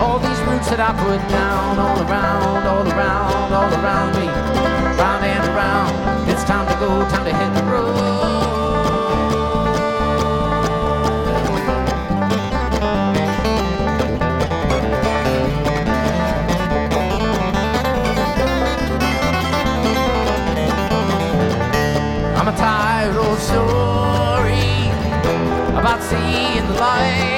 All these roots that I put down all around, all around, all around me, round and around. It's time to go, time to hit the road. I'm a tired old story about seeing the light.